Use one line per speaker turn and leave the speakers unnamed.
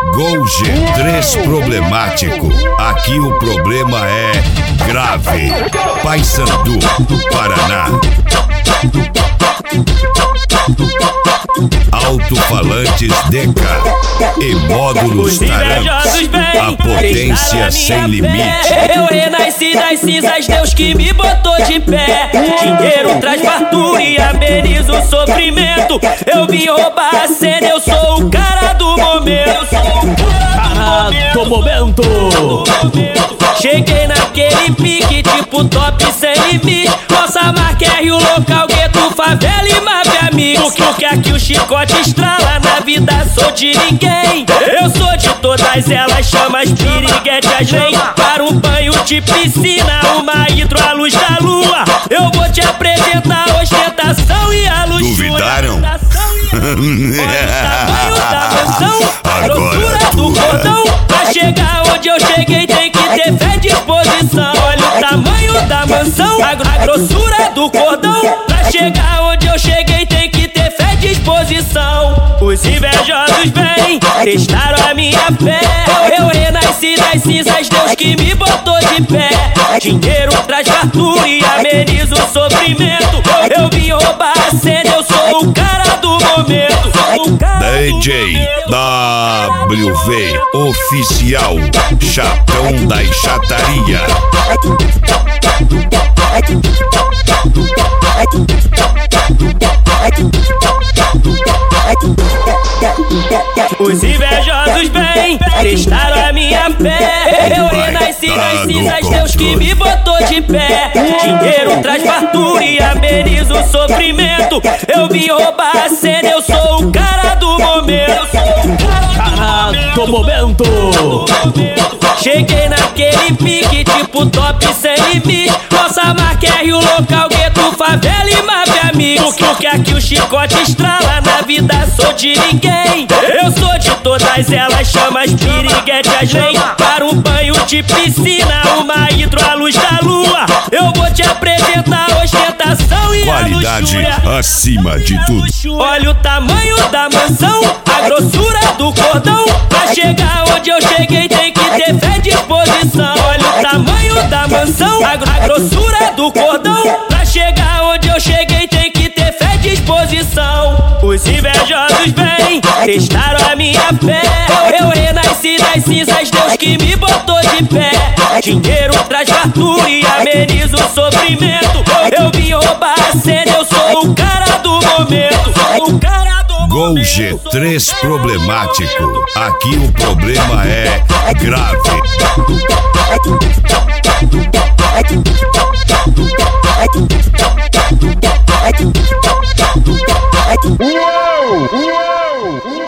Gol G3 problemático. Aqui o problema é grave. Paysandu, Paraná. Alto-falantes Deca e módulos Tarantos. A potência sem limite.
Eu renasci das cinzas, Deus que me botou de pé. Dinheiro traz fartura e ameniza o sofrimento. Eu vim roubar a cena, eu sou o cara do momento.
Do momento.
Cheguei naquele pique, tipo top sem limite. Nossa marca é Rio Local, gueto, favela e máfia mix. Porque aqui o chicote estrala, na vida sou de ninguém. Eu sou de todas elas, chama as piriguete, as vem para um banho de piscina, uma hidro à luz da lua. Eu vou te apresentar a ostentação e a luxúria.
Duvidaram?
Olha o tamanho da mansão, a grossura do cordão. Pra chegar onde eu cheguei tem que ter fé e disposição. Olha o tamanho da mansão, a grossura do cordão. Pra chegar onde eu cheguei tem que ter fé e disposição. Os invejosos vêm, testaram a minha fé. Eu renasci das cinzas, Deus que me botou de pé. Dinheiro traz fartura e ameniza o sofrimento. Eu vim roubar a cena, eu sou o cara do momento.
DJ WV Oficial, Chapão da Enxataria.
Os invejosos vêm, testaram a minha fé. Eu renasci das cinzas, Deus que me botou de pé. Dinheiro traz fartura e ameniza o sofrimento. Eu vim roubar a cena, eu sou o cara do momento.
Do momento.
Cheguei naquele pique, tipo top sem limite. Nossa marca é Rio Local, gueto, favela e máfia mix. Porque aqui o chicote estrala, na vida sou de ninguém. Eu sou de todas elas, chama as piriguete, as vem para um banho de piscina, uma hidro à luz da lua. Eu vou te apresentar a ostentação e
qualidade
a luxúria.
acima de tudo.
Olha o tamanho da mansão, a grossura do cordão. Pra chegar onde eu cheguei tem que ter fé e disposição. Olha o tamanho da mansão, a grossura do cordão. Pra chegar onde eu cheguei tem que ter fé e disposição. Os invejosos vêm, testaram a minha fé. Eu renasci das cinzas, Deus que me botou de pé. Dinheiro traz fartura e ameniza o sofrimento. Eu vim roubar a cena, eu sou o cara do momento. O cara do
Gol G3 problemático. Aqui o problema é grave.